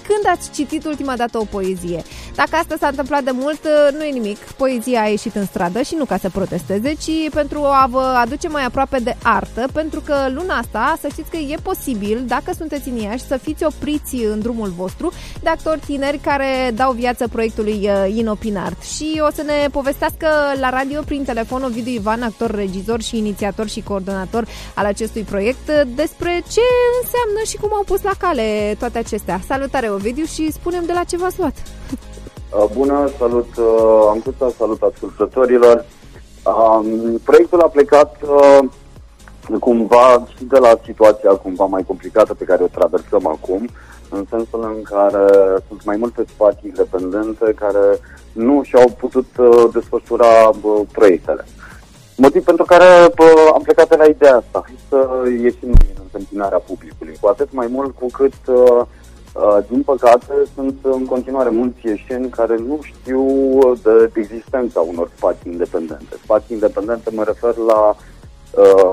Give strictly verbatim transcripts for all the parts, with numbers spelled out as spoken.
când ați citit ultima dată o poezie? Dacă asta s-a întâmplat de mult, nu e nimic. Poezia a ieșit în stradă și nu ca să protesteze, ci pentru a vă aduce mai aproape de artă, pentru că luna asta, să știți că e posibil, dacă sunteți în Iași, să fiți opriți în drumul vostru de actori tineri care dau viață proiectului Inopinart. Și o să ne povestească la radio prin telefon Ovidiu Ivan, actor, regizor și inițiator și coordonator al acestui proiect, despre ce înseamnă și cum au pus la cale toate acestea. Salutare, Ovidiu, și spunem de la ce v-ați luat. Bună, salut Ancuța, salut ascultătorilor. Proiectul a plecat cumva și de la situația cumva mai complicată pe care o traversăm acum, în sensul în care sunt mai multe spații independente care nu și-au putut desfășura proiectele. Motiv pentru care am plecat de la ideea asta, să ieșim în întâmpinarea publicului, cu atât mai mult cu cât, din păcate, sunt în continuare mulți ieșeni care nu știu de existența unor spații independente. Spații independente mă refer la uh,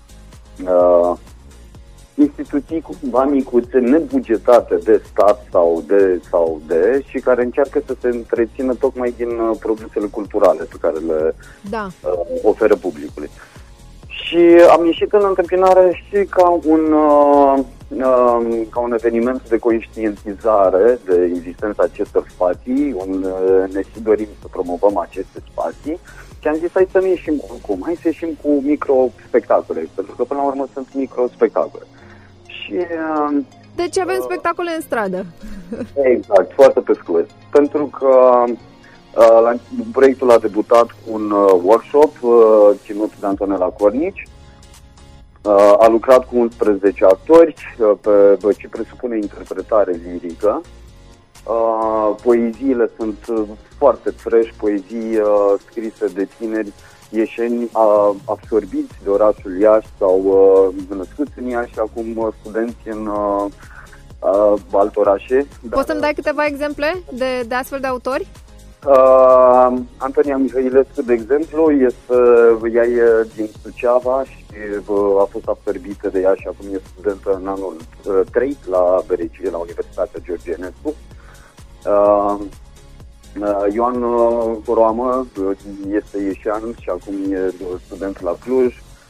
uh, instituții cumva micuțe, nebugetate de stat sau de, sau de și care încearcă să se întrețină tocmai din uh, produsele culturale pe care le da. uh, oferă publicului. Și am ieșit în întâmpinare și ca un, uh, uh, ca un eveniment de conștientizare de existența acestor spații, un, uh, ne și dorim să promovăm aceste spații. Și am zis, hai să nu ieșim oricum, hai să ieșim cu micro-spectacole, pentru că până la urmă sunt micro-spectacole. Și, uh, deci avem uh, spectacole în stradă. Exact, foarte pe scurt. Pentru că uh, la, proiectul a debutat cu un uh, workshop uh, ținut de Antonela Cornici. Uh, a lucrat cu unsprezece actori uh, pe, pe ce presupune interpretare lirică. Uh, poeziile sunt uh, foarte fresh, poezii uh, scrise de tineri ieșeni uh, absorbiți de orașul Iași sau uh, născuți în Iași și acum uh, studenți în uh, uh, alte orașe. Poți să-mi dai câteva exemple de, de astfel de autori? Uh, Antonia Mihailescu, de exemplu, este, ea e din Suceava și uh, a fost absorbită de ea și acum e studentă în anul uh, trei la B R C, la Universitatea George Enescu. Uh, uh, Ioan uh, Coroamă este ieșean și acum e student la Cluj.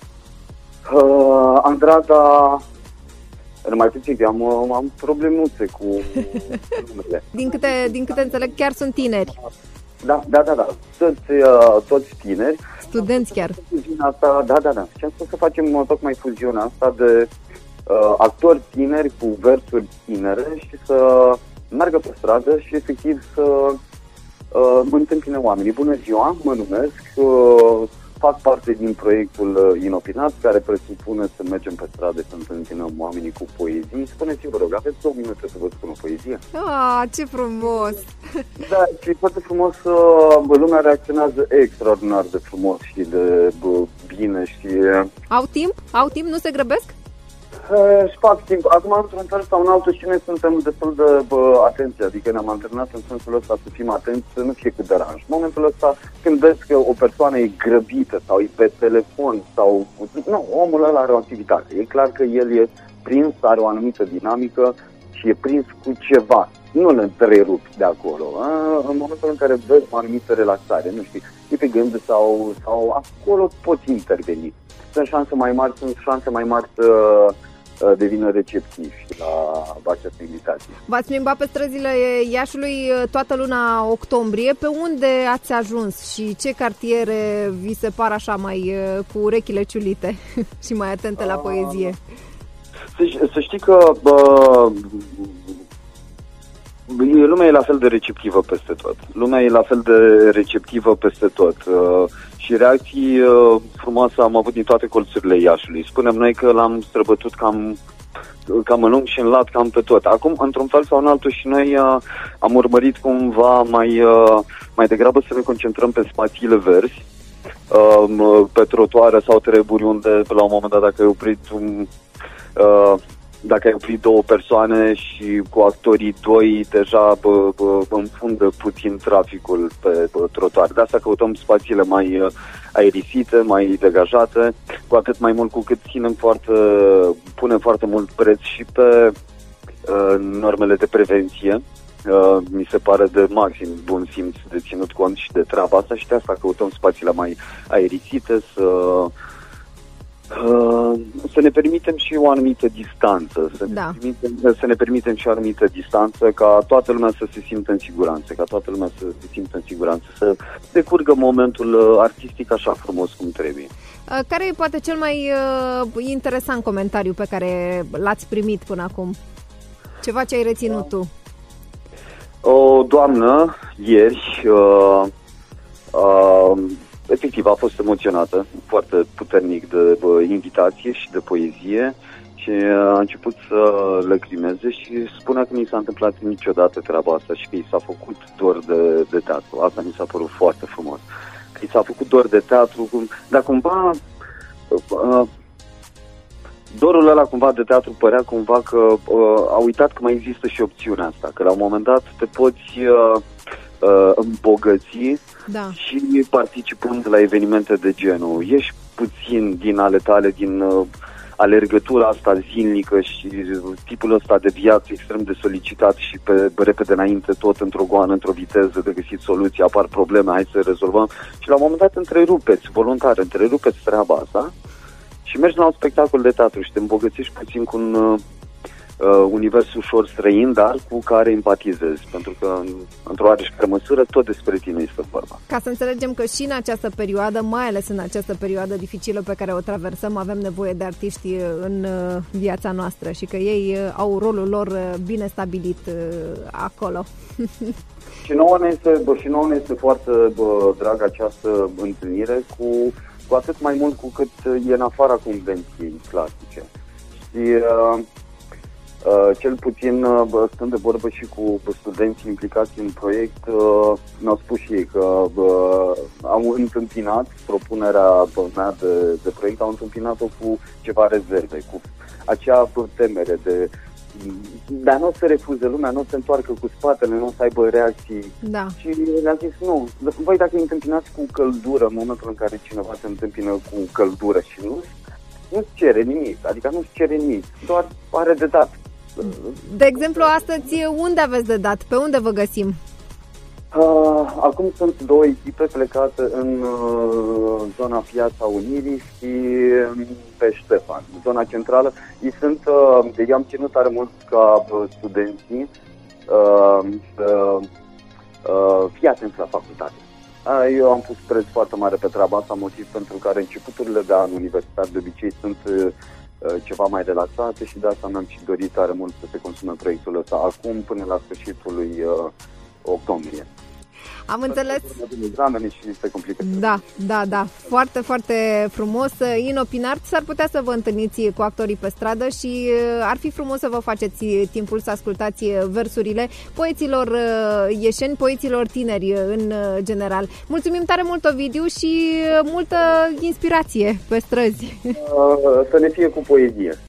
Uh, Andrada, nu mai știu ce, am, am problemuțe cu numele. din, câte, din câte înțeleg, chiar sunt tineri. Da, da, da, da. Toți, uh, toți tineri. Studenți chiar. Asta, da, da, da. Și am spus să facem uh, tocmai fuziunea asta de uh, actori tineri cu versuri tinere și să meargă pe stradă și efectiv să uh, mă întâmpine oamenii. Bună ziua, mă numesc, uh, fac parte din proiectul Inopinat, care presupune să mergem pe stradă să întâlnim oamenii cu poezii. Spuneți-vă, vă rog, aveți două minute să vă spun o poezie? Ah, ce frumos! Da, și foarte frumos, lumea reacționează extraordinar de frumos și de bine și... Au timp? Au timp? Nu se grăbesc? Își fac timp. Acum, într-un fel sau în altul, și noi suntem destul de bă, atenți, adică ne-am antrenat în sensul ăsta să fim atenți, să nu fie cu deranj. În momentul ăsta, când vezi că o persoană e grăbită sau e pe telefon sau... Nu, omul ăla are o activitate. E clar că el e prins, are o anumită dinamică și e prins cu ceva. Nu îl întrerupi de acolo. A? În momentul în care vezi o anumită relaxare, nu știu, e pe gând sau, sau acolo poți interveni. Sunt șanse mai mari, sunt șanse mai mari să devină receptivi la această invitație. V-ați plimbat pe străzile Iașului toată luna octombrie. Pe unde ați ajuns și ce cartiere vi se par așa mai cu urechile ciulite și mai atente la poezie? Să, să știi că bă, lumea e la fel de receptivă peste tot. Lumea e la fel de receptivă peste tot. Și reacții uh, frumoase am avut din toate colțurile Iașului. Spunem noi că l-am străbătut cam, cam în lung și în lat, cam pe tot. Acum, într-un fel sau în altul, și noi uh, am urmărit cumva mai, uh, mai degrabă să ne concentrăm pe spațiile verzi, uh, pe trotuare sau treburi unde, la un moment dat, dacă ai oprit un... Uh, dacă ai oprit două persoane și cu actorii doi deja bă, bă, înfundă puțin traficul pe, pe trotuar. De asta căutăm spațiile mai aerisite, mai degajate, cu atât mai mult cu cât ținem foarte, punem foarte mult preț și pe normele de prevenție. Mi se pare de maxim bun simț de ținut cont și de treaba asta și de asta căutăm spațiile mai aerisite, să, să ne permitem și o anumită distanță, să, da. ne permitem, să ne permitem și o anumită distanță ca toată lumea să se simtă în siguranță, ca toată lumea să se simtă în siguranță, să decurgă momentul artistic așa frumos cum trebuie. Care e poate cel mai uh, interesant comentariu pe care l-ați primit până acum? Ceva ce ai reținut tu? O doamnă, ieri, uh, uh, efectiv a fost emoționată foarte puternic de uh, invitație și de poezie și a început să lăcrimeze și spunea că nu i s-a întâmplat niciodată treaba asta și că i s-a făcut dor de, de teatru. Asta mi s-a părut foarte frumos. Că i s-a făcut dor de teatru, dar cumva... Uh, dorul ăla cumva de teatru părea cumva că uh, a uitat că mai există și opțiunea asta, că la un moment dat te poți uh, uh, îmbogăți, da. Și participând la evenimente de genul. Ieși puțin din ale tale, din uh, alergătura asta zilnică și tipul ăsta de viață extrem de solicitat și pe repede înainte, tot într-o goană, într-o viteză de găsit soluții, apar probleme, hai să rezolvăm. Și la un moment dat întrerupeți, voluntar, întrerupeți treaba asta și mergi la un spectacol de teatru și te îmbogățești puțin cu un uh, univers ușor străin, dar cu care empatizezi, pentru că într-o oarecare măsură tot despre tine este vorba. Ca să înțelegem că și în această perioadă, mai ales în această perioadă dificilă pe care o traversăm, avem nevoie de artiști în viața noastră și că ei au rolul lor bine stabilit acolo. Și nouă ne este, bă, și nouă ne este foarte bă, dragă această întâlnire, cu, cu atât mai mult cu cât e în afara convenției clasice. Și uh, Uh, cel puțin, uh, stând de vorbă și cu studenții implicați în proiect, uh, mi-au spus și ei că uh, au întâmpinat propunerea mea de, de proiect, au întâmpinat-o cu ceva rezerve, cu acea temere de dar nu o să refuze lumea, nu o să întoarcă cu spatele, nu o să aibă reacții. Da. Și le-am zis, nu, voi dacă îi întâmpinați cu căldură, în momentul în care cineva se întâmpină cu căldură și nu, nu-ți cere nimic, adică nu-ți cere nimic, doar are de dat. De exemplu, astăzi, unde aveți de dat? Pe unde vă găsim? Uh, acum sunt două echipe plecate în uh, zona Piața Unirii și pe Ștefan, zona centrală. Ei sunt, uh, eu am ținut tare mult ca uh, studenții uh, să uh, fie atenți la facultate. Uh, eu am pus preț foarte mare pe treaba asta, motiv pentru care începuturile de an universitar de obicei sunt uh, ceva mai relaxate și de asta mi-am și dorit tare mult să se consume proiectul ăsta acum până la sfârșitul lui uh, octombrie. Am înțeles. Examene și este complicat. Da, da, da. Foarte, foarte frumos. Inopinat, s-ar putea să vă întâlniți cu actorii pe stradă și ar fi frumos să vă faceți timpul să ascultați versurile poeților ieșeni, poeților tineri în general. Mulțumim tare mult, Ovidiu, și multă inspirație pe străzi. Să ne fie cu poezie.